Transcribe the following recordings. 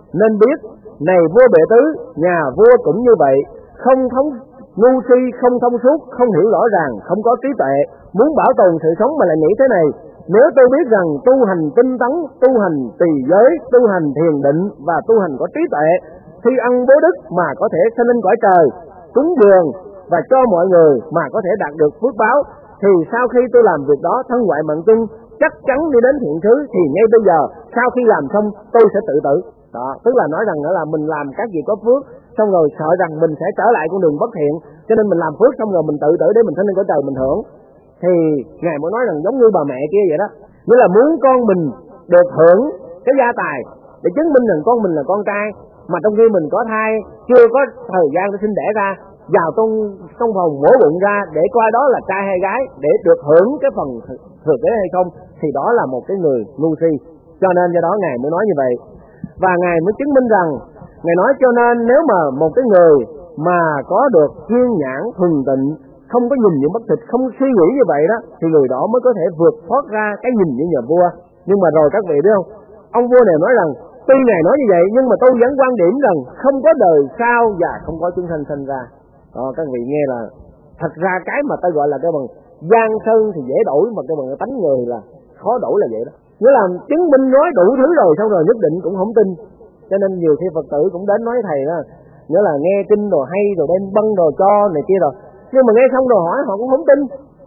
Nên biết này vua Bệ Tứ, nhà vua cũng như vậy, không ngu si, không thông suốt, không hiểu rõ ràng, không có trí tuệ, muốn bảo tồn sự sống mà lại nghĩ thế này: nếu tôi biết rằng tu hành tinh tấn, tu hành tỳ giới, tu hành thiền định và tu hành có trí tuệ, thi ăn bố đức mà có thể sanh lên cõi trời, cúng dường và cho mọi người mà có thể đạt được phước báo, thì sau khi tôi làm việc đó thân ngoại mạng chung, chắc chắn đi đến thiện xứ, thì ngay bây giờ sau khi làm xong tôi sẽ tự tử. Đó, tức là nói rằng là mình làm các việc có phước, xong rồi sợ rằng mình sẽ trở lại con đường bất thiện, cho nên mình làm phước xong rồi mình tự tử để mình sanh lên cõi trời mình hưởng. Thì ngài mới nói rằng giống như bà mẹ kia vậy đó, nghĩa là muốn con mình được hưởng cái gia tài để chứng minh rằng con mình là con trai, mà trong khi mình có thai chưa có thời gian để sinh đẻ ra, vào trong phòng mổ bụng ra để coi đó là trai hay gái để được hưởng cái phần thừa kế hay không, thì đó là một cái người ngu si. Cho nên do đó ngài mới nói như vậy, và ngài mới chứng minh rằng, ngài nói cho nên nếu mà một cái người mà có được thiên nhãn thuần tịnh, không có nhìn những bất thịt, không suy nghĩ như vậy đó, thì người đó mới có thể vượt thoát ra cái nhìn như nhà vua. Nhưng mà rồi các vị biết không, ông vua này nói rằng tuy ngài nói như vậy nhưng mà tôi vẫn quan điểm rằng không có đời sau và không có chúng sanh sinh ra. Các vị nghe là thật ra cái mà ta gọi là cái bằng giang sơn thì dễ đổi, mà cái bằng tánh người là khó đổi là vậy đó. Nghĩa là chứng minh nói đủ thứ rồi xong rồi nhất định cũng không tin. Cho nên nhiều khi Phật tử cũng đến nói thầy đó, nghĩa là nghe kinh đồ hay rồi đem băng đồ cho này kia rồi, nhưng mà nghe xong rồi hỏi họ cũng không tin.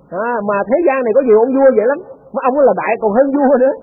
Mà thế gian này có nhiều ông vua vậy lắm, mà ông là đại còn hơn vua nữa,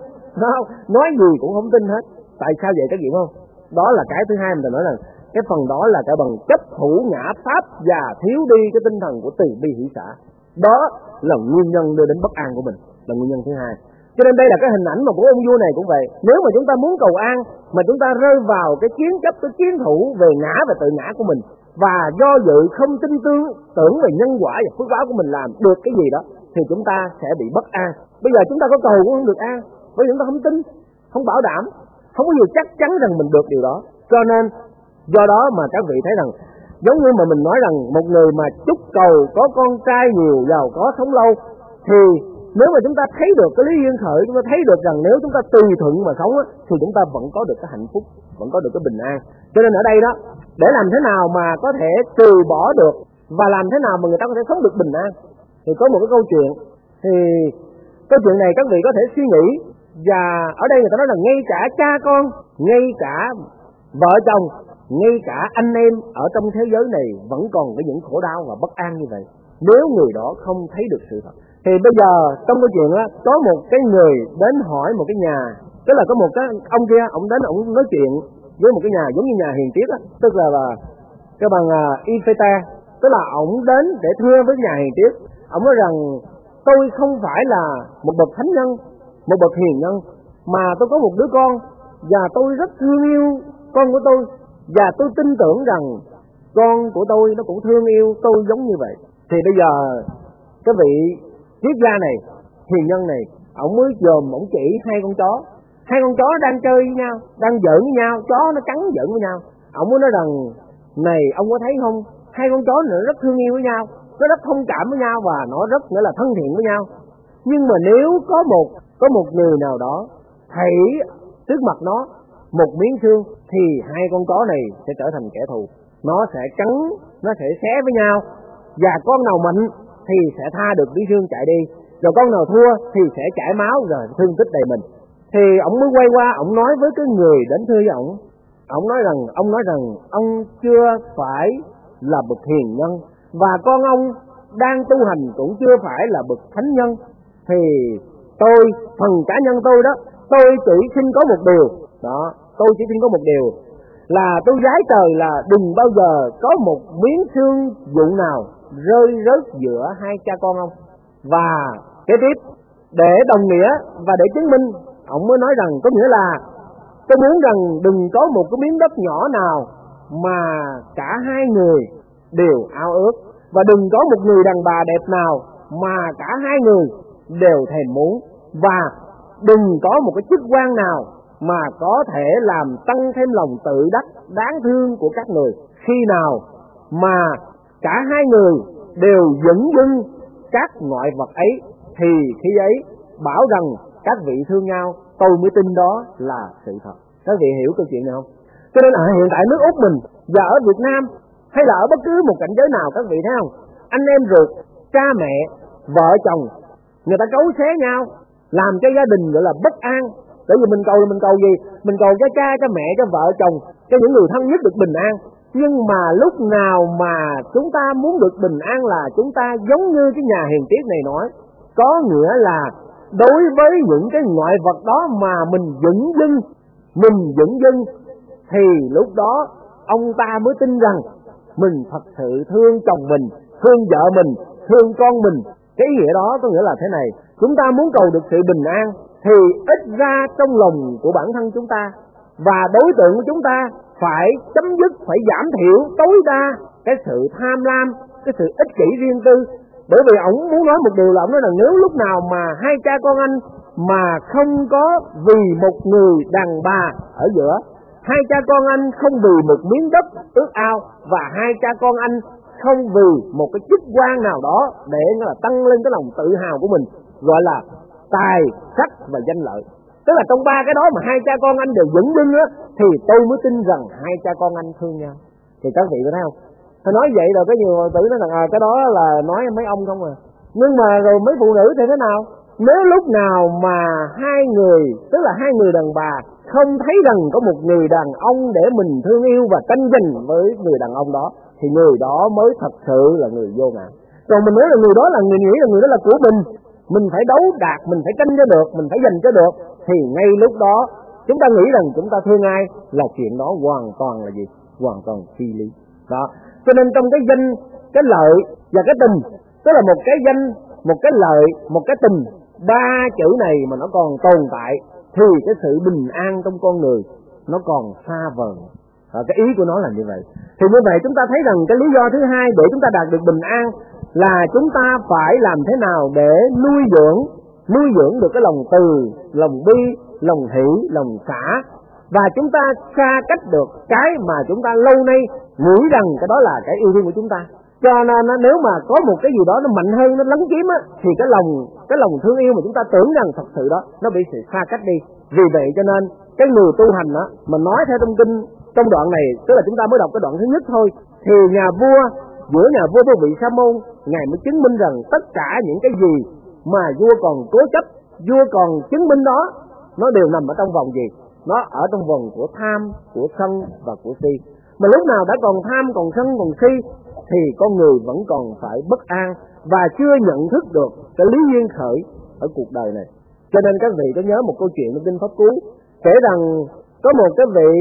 nói gì cũng không tin hết. Tại sao vậy các vị không? Đó là cái thứ hai mình nói rằng cái phần đó là cái bằng chấp thủ ngã pháp và thiếu đi cái tinh thần của từ bi hỷ xả. Đó là nguyên nhân đưa đến bất an của mình, là nguyên nhân thứ hai. Cho nên đây là cái hình ảnh mà của ông vua này cũng vậy. Nếu mà chúng ta muốn cầu an mà chúng ta rơi vào cái chiến chấp, cái chiến thủ về ngã và tự ngã của mình, và do dự không tin tưởng về nhân quả và phước báo của mình làm được cái gì đó, thì chúng ta sẽ bị bất an. Bây giờ chúng ta có cầu cũng không được an, bởi vì chúng ta không tin, không bảo đảm, không có gì chắc chắn rằng mình được điều đó. Cho nên do đó mà các vị thấy rằng, giống như mà mình nói rằng một người mà chúc cầu có con trai nhiều, giàu có, sống lâu, thì nếu mà chúng ta thấy được cái lý duyên khởi, chúng ta thấy được rằng nếu chúng ta tùy thuận mà sống á, thì chúng ta vẫn có được cái hạnh phúc, vẫn có được cái bình an. Cho nên ở đây đó, để làm thế nào mà có thể từ bỏ được và làm thế nào mà người ta có thể sống được bình an, thì có một cái câu chuyện. Thì câu chuyện này các vị có thể suy nghĩ, và ở đây người ta nói là ngay cả cha con, ngay cả vợ chồng, ngay cả anh em ở trong thế giới này vẫn còn có những khổ đau và bất an như vậy, nếu người đó không thấy được sự thật. Thì bây giờ trong câu chuyện á, có một cái người đến hỏi một cái nhà, tức là có một cái ông kia, ông đến ông nói chuyện với một cái nhà giống như nhà hiền triết á, tức là cái bằng Ifeta, tức là ông đến để thưa với nhà hiền triết. Ông nói rằng tôi không phải là một bậc thánh nhân, một bậc hiền nhân, mà tôi có một đứa con và tôi rất thương yêu con của tôi, và tôi tin tưởng rằng con của tôi nó cũng thương yêu tôi giống như vậy. Thì bây giờ cái vị triết gia này, hiền nhân này, ông mới dòm, ông chỉ hai con chó đang chơi với nhau, đang giỡn với nhau, chó nó cắn giỡn với nhau. Ông mới nói rằng này, ông có thấy không, hai con chó này rất thương yêu với nhau, nó rất thông cảm với nhau và nó rất nghĩa là thân thiện với nhau. Nhưng mà nếu có một người nào đó thấy trước mặt nó một miếng xương, thì hai con chó này sẽ trở thành kẻ thù, nó sẽ cắn, nó sẽ xé với nhau, và con nào mạnh thì sẽ tha được miếng xương chạy đi, rồi con nào thua thì sẽ chảy máu rồi thương tích đầy mình. Thì ông mới quay qua, ông nói với cái người đến thưa với ông nói rằng ông chưa phải là bậc hiền nhân, và con ông đang tu hành cũng chưa phải là bậc thánh nhân. Thì tôi, phần cá nhân tôi đó, tôi chỉ xin có một điều đó, tôi chỉ xin có một điều là tôi vái trời là đừng bao giờ có một miếng xương vụ nào rơi rớt giữa hai cha con ông. Và kế tiếp, để đồng nghĩa và để chứng minh, ông mới nói rằng có nghĩa là tôi muốn rằng đừng có một cái miếng đất nhỏ nào mà cả hai người đều ao ước, và đừng có một người đàn bà đẹp nào mà cả hai người đều thèm muốn, và đừng có một cái chức quan nào mà có thể làm tăng thêm lòng tự đắc đáng thương của các người. Khi nào mà cả hai người đều dửng dưng các ngoại vật ấy, thì khi ấy bảo rằng các vị thương nhau, tôi mới tin đó là sự thật. Các vị hiểu câu chuyện này không? Cho nên ở hiện tại nước Úc mình và ở Việt Nam hay là ở bất cứ một cảnh giới nào, các vị thấy không, anh em ruột, cha mẹ, vợ chồng, người ta cấu xé nhau, làm cho gia đình gọi là bất an. Bởi vì mình cầu là mình cầu gì? Mình cầu cho cha, cho mẹ, cho vợ chồng, cho những người thân nhất được bình an. Nhưng mà lúc nào mà chúng ta muốn được bình an là chúng ta giống như cái nhà hiền triết này nói, có nghĩa là đối với những cái ngoại vật đó mà mình dửng dưng thì lúc đó ông ta mới tin rằng mình thật sự thương chồng mình, thương vợ mình, thương con mình. Cái ý nghĩa đó có nghĩa là thế này, chúng ta muốn cầu được sự bình an thì ít ra trong lòng của bản thân chúng ta và đối tượng của chúng ta phải chấm dứt, phải giảm thiểu tối đa cái sự tham lam, cái sự ích kỷ riêng tư. Bởi vì ổng muốn nói một điều là ổng nói là nếu lúc nào mà hai cha con anh mà không có vì một người đàn bà ở giữa, hai cha con anh không vì một miếng đất ước ao, và hai cha con anh không vì một cái chức quan nào đó để là tăng lên cái lòng tự hào của mình, gọi là tài, sắc và danh lợi. Tức là trong ba cái đó mà hai cha con anh đều vững vưng á, thì tôi mới tin rằng hai cha con anh thương nhau. Thì các vị có thấy không? Tôi nói vậy rồi có nhiều người tử nói rằng cái đó là nói mấy ông không à. Nhưng mà rồi mấy phụ nữ thì thế nào? Nếu lúc nào mà hai người, tức là hai người đàn bà không thấy rằng có một người đàn ông để mình thương yêu và tranh giành với người đàn ông đó, thì người đó mới thật sự là người vô ngã. Còn mình nói là người đó là người nghĩ là người đó là của mình phải đấu đạt, mình phải tranh cho được, mình phải giành cho được, thì ngay lúc đó chúng ta nghĩ rằng chúng ta thương ai là chuyện đó hoàn toàn là gì? Hoàn toàn phi lý. Đó. Cho nên trong cái danh, cái lợi và cái tình, tức là một cái danh, một cái lợi, một cái tình, ba chữ này mà nó còn tồn tại thì cái sự bình an trong con người nó còn xa vời. Cái ý của nó là như vậy. Thì như vậy chúng ta thấy rằng cái lý do thứ hai để chúng ta đạt được bình an là chúng ta phải làm thế nào để nuôi dưỡng được cái lòng từ, lòng bi, lòng hỷ, lòng xả, và chúng ta xa cách được cái mà chúng ta lâu nay nghĩ rằng cái đó là cái yêu thương của chúng ta. Cho nên nếu mà có một cái gì đó nó mạnh hơn, nó lấn chiếm á, thì cái lòng thương yêu mà chúng ta tưởng rằng thật sự đó nó bị sự xa cách đi. Vì vậy cho nên cái người tu hành á, mà nói theo trong kinh trong đoạn này, tức là chúng ta mới đọc cái đoạn thứ nhất thôi, thì giữa nhà vua với vị Sa môn, ngài mới chứng minh rằng tất cả những cái gì mà vua còn cố chấp, vua còn chứng minh đó, nó đều nằm ở trong vòng gì? Nó ở trong vòng của tham, của sân và của si. Mà lúc nào đã còn tham, còn sân, còn si thì con người vẫn còn phải bất an và chưa nhận thức được cái lý duyên khởi ở cuộc đời này. Cho nên các vị có nhớ một câu chuyện trong kinh Pháp Cú kể rằng có một cái vị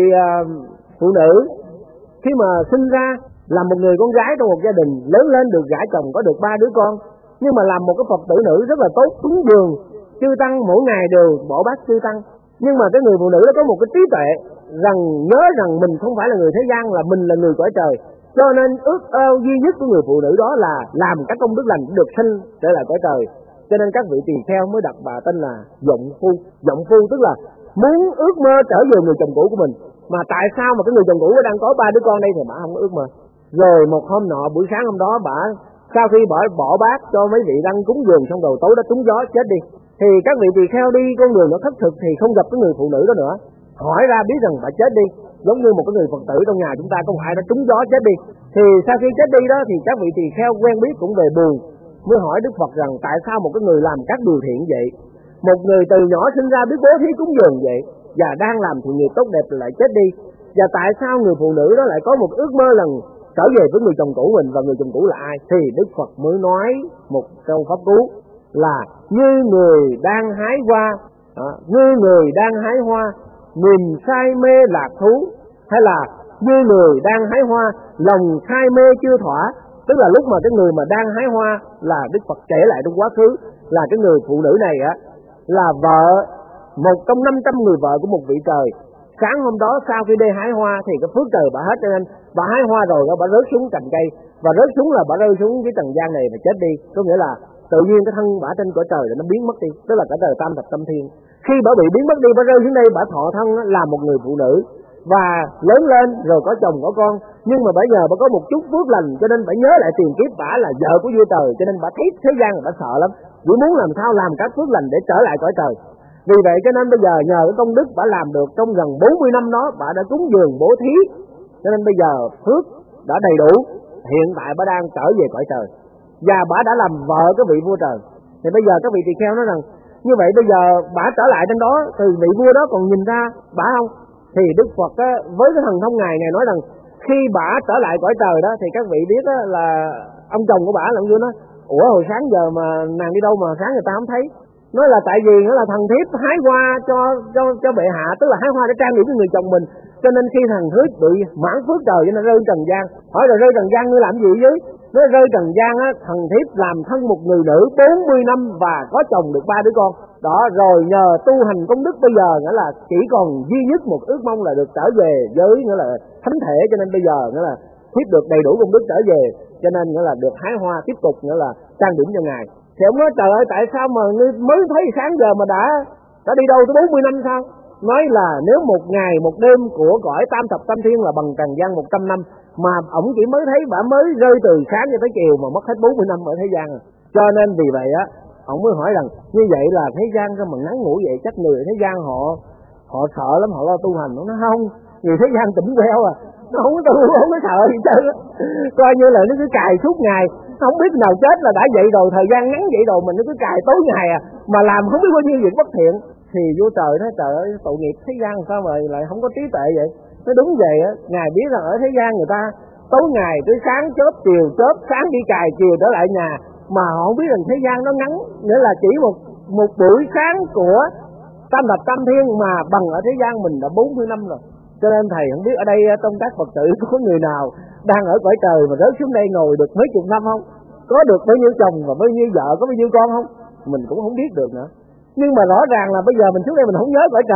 phụ nữ khi mà sinh ra là một người con gái trong một gia đình, lớn lên được gả chồng, có được 3 đứa con, nhưng mà làm một cái Phật tử nữ rất là tốt, cúng dường chư tăng, mỗi ngày đều bỏ bát chư tăng. Nhưng mà cái người phụ nữ đó có một cái trí tuệ rằng nhớ rằng mình không phải là người thế gian, là mình là người cõi trời. Cho nên ước ao duy nhất của người phụ nữ đó là làm các công đức lành được sinh trở lại cõi trời. Cho nên các vị tỳ kheo mới đặt bà tên là Vọng Phu. Vọng Phu tức là muốn ước mơ trở về người chồng cũ của mình. Mà tại sao mà cái người chồng cũ đang có 3 đứa con đây thì bà không có ước mơ. Rồi một hôm nọ, buổi sáng hôm đó, bà sau khi bỏ bát cho mấy vị đang cúng dường xong rồi tối đó trúng gió chết đi. Thì các vị tỳ kheo đi con đường nó thất thực thì không gặp cái người phụ nữ đó nữa. Hỏi ra biết rằng bà chết đi, giống như một cái người Phật tử trong nhà chúng ta có một ai đó trúng gió chết đi. Thì sau khi chết đi đó thì các vị tỳ kheo quen biết cũng về buồn, mới hỏi Đức Phật rằng tại sao một cái người làm các điều thiện vậy, một người từ nhỏ sinh ra biết bố thí cúng dường vậy và đang làm thiện nghiệp tốt đẹp lại chết đi, và tại sao người phụ nữ đó lại có một ước mơ lần trở về với người chồng cũ mình, và người chồng cũ là ai? Thì Đức Phật mới nói một câu pháp cú là như người đang hái hoa, như người đang hái hoa nhìn say mê lạc thú, hay là như người đang hái hoa lòng say mê chưa thỏa. Tức là lúc mà cái người mà đang hái hoa là Đức Phật kể lại trong quá khứ là cái người phụ nữ này á là vợ, một trong 500 người vợ của một vị trời. Sáng hôm đó sau khi đi hái hoa thì cái phước trời bà hết, cho nên bà hái hoa rồi bà rớt xuống cành cây, và rớt xuống là bà rơi xuống cái trần gian này và chết đi. Có nghĩa là tự nhiên cái thân bà trên cõi trời nó biến mất đi, tức là cõi trời tam thập tâm thiên. Khi bà bị biến mất đi, bà rơi xuống đây, bà thọ thân là một người phụ nữ và lớn lên rồi có chồng có con, nhưng mà bây giờ bà có một chút phước lành cho nên bà nhớ lại tiền kiếp bà là vợ của vua trời, cho nên bà thấy thế gian là bà sợ lắm, chỉ muốn làm sao làm các phước lành để trở lại cõi trời. Vì vậy cho nên bây giờ nhờ cái công đức bà làm được trong gần 40 năm đó, bà đã cúng dường bố thí, cho nên bây giờ phước đã đầy đủ. Hiện tại bà đang trở về cõi trời và bà đã làm vợ cái vị vua trời. Thì bây giờ các vị tỳ kheo nói rằng như vậy bây giờ bà trở lại trên đó, từ vị vua đó còn nhìn ra bà không? Thì Đức Phật á, với cái thần thông ngài nói rằng khi bà trở lại cõi trời đó thì các vị biết á, là ông chồng của bà làm như nó ủa hồi sáng giờ mà nàng đi đâu mà sáng người ta không thấy. Nói là tại vì nó là thần thiếp hái hoa cho bệ hạ, tức là hái hoa để trang điểm cho người chồng mình, cho nên khi thần thiếp bị mãn phước trời cho nên rơi trần gian. Hỏi là rơi trần gian ngươi làm gì chứ? Nói rơi trần gian á, thần thiếp làm thân một người nữ 40 năm và có chồng được 3 đứa con. Đó rồi nhờ tu hành công đức bây giờ nghĩa là chỉ còn duy nhất một ước mong là được trở về với nghĩa là thánh thể, cho nên bây giờ nghĩa là thiếp được đầy đủ công đức trở về, cho nên nghĩa là được hái hoa tiếp tục nghĩa là trang điểm cho ngài. Thì ông nói trời ơi tại sao mà ngươi mới thấy sáng giờ mà đã đi đâu tới 40 năm sao? Nói là nếu một ngày một đêm của cõi tam thập tam thiên là bằng trần gian 100 năm, mà ổng chỉ mới thấy bà mới rơi từ sáng cho tới chiều mà mất hết 40 năm ở thế gian rồi. Cho nên vì vậy á, ông mới hỏi rằng như vậy là thế gian sao mà ngắn ngủi vậy, chắc người thế gian họ sợ lắm, họ lo tu hành. Nó nói không, người thế gian tỉnh queo à, nó không có tu, không có sợ gì trơn á, coi như là nó cứ cài suốt ngày, không biết nào chết là đã vậy rồi, thời gian ngắn vậy rồi mình nó cứ cài tối ngày à, mà làm không biết bao nhiêu việc bất thiện. Thì vua trời nói trời ơi tội nghiệp thế gian sao mà lại không có trí tuệ vậy. Nó đúng vậy á, ngài biết rằng ở thế gian người ta tối ngày tới sáng chớp chiều chớp, sáng đi cài chiều trở lại nhà, mà họ không biết rằng thế gian nó ngắn, nghĩa là chỉ một buổi sáng của tam thập tam thiên mà bằng ở thế gian mình đã 40 năm rồi. Cho nên thầy không biết ở đây trong các Phật tử có người nào đang ở cõi trời mà rớt xuống đây ngồi được mấy chục năm không? Có được bao nhiêu chồng và bao nhiêu vợ, có bao nhiêu con không? Mình cũng không biết được nữa. Nhưng mà rõ ràng là bây giờ mình xuống đây mình không nhớ cõi trời